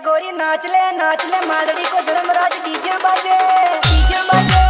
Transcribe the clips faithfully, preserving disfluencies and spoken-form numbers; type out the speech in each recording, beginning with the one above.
गोरी नाच ले नाच ले मादड़ी को धर्मराज डीजे बाजे डीजे बाजे।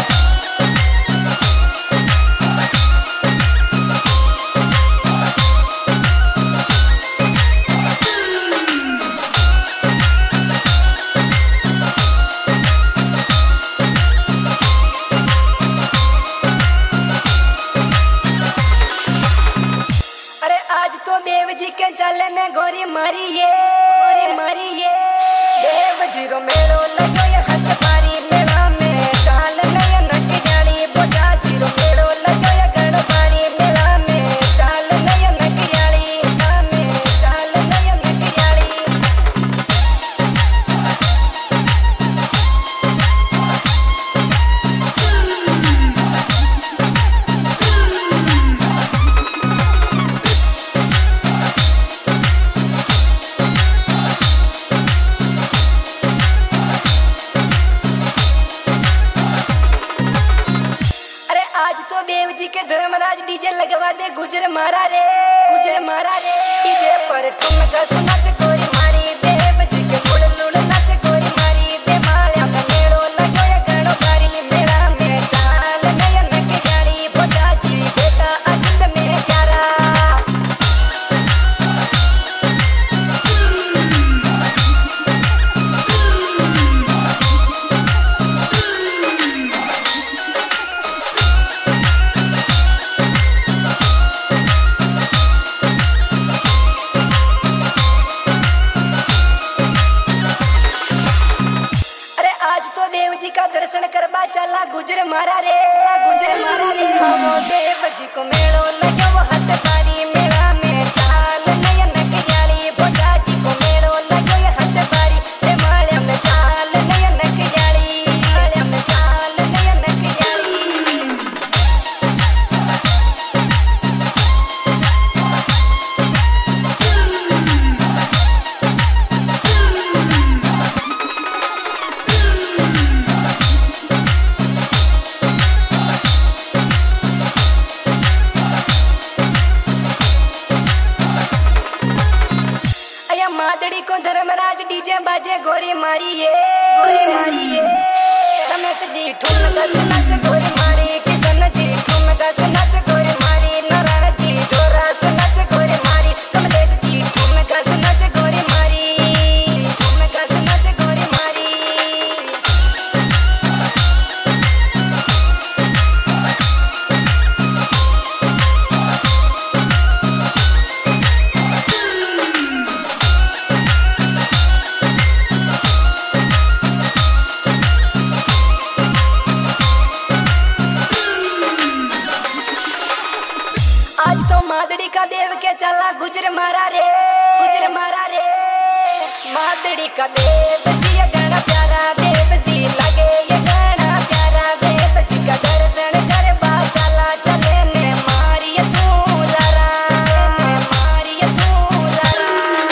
अरे आज तो देव जी के चले ने गोरी मारी ये गोरी मारी ये देव जीरो मेलो लगो ये हाथ पारी मेला में चाल नया नट जानी बोझा जीरो मेलो लगो ये गण पारी मेला में चाल नया नट जानी मेला में चाल नया नट जानी। देव जी के धर्मराज डीजे लगवा दे गुजर मारा रे गुजर मारा रे डीजे पर ठुमका सुनाच गोरी मारी देव जी के मुड़ लुड़ नाच गोरी मारी दे माल्या का मेलो लगो ये गणो भारी मेला में चाल नया नक जानी बोझा जी बेटा असिंद में प्यारा। देव जी का दर्शन करवा चला गुजर मारा रे गुजर मारा रे वो देव जी को मेलो लगो वो हाथ पारी मेला में चाल नया नक जानी बोझा जी को मेलो लगो ये हाथ पारी ते माल्या में चाल नया नक जानी माल्या में चाल नया नक जानी। मादड़ी को धर्मराज डीजे बाजे गोरी मारी ये गोरी मारी ये रमेश जी ठुमका सुनाच गोरी मारी किशन जी ठुमका सुनाच गोरी मारी नारायण जी जोरा सुनाच गोरी मारी कमलेश जी ठुमका सुनाच गोरी मारी ठुमका सुनाच गोरी मारी। आज तो मादड़ी का देव के चला गुजर मारा रे गुजर मारा रे मादड़ी का देव जी ये गाना प्यारा देव जी लगे ये गाना प्यारा देव जी का दर्शन करवा चला चले ने मारी तू लारा ने मारी तू लारा।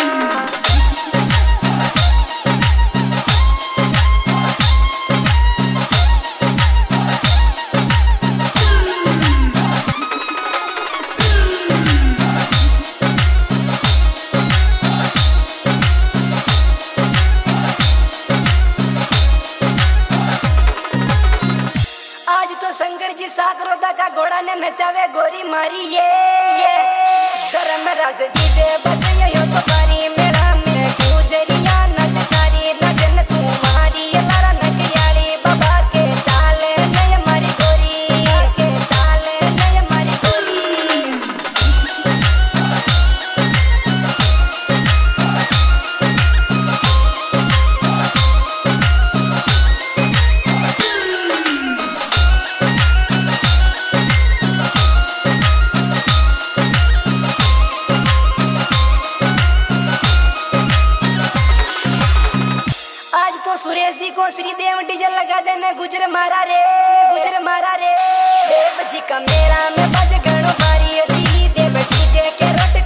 शंकर जी साकरोदा का घोड़ा ने नचावे गोरी मारी ये ये धर्मराज डीजे बजे यो तो पारी मेला में गुजरिया नच सारी नचन तू मारी ये लारा नक याली बाबा के चाले नय मारी गोरी के चाले नय मारी गोरी। सुरेश जी को श्रीदेव डीजे लगा देने गुजर मारा रे गुजर मारा रे देव जी का मेला में बज गणो भारी श्रीदेव डीजे के रोट